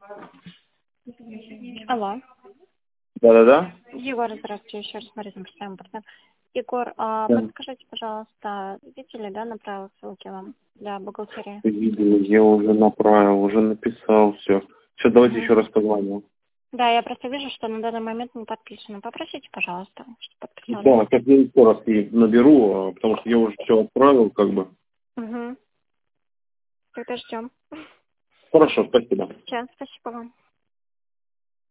Алло. Да-да-да. Егор, здравствуйте, еще раз смотрите, представим партнер. Егор, Да. подскажите, пожалуйста, видели, да, направил ссылки вам для бухгалтерии? Видел, я уже направил, уже написал все. Все, давайте еще раз позвоню. Да, я просто вижу, что на данный момент не подписано. Попросите, пожалуйста, чтобы подписали. Да, сейчас я еще раз ей наберу, потому что я уже все отправил, как бы. Угу. Тогда ждем. Хорошо, спасибо. Сейчас, спасибо вам.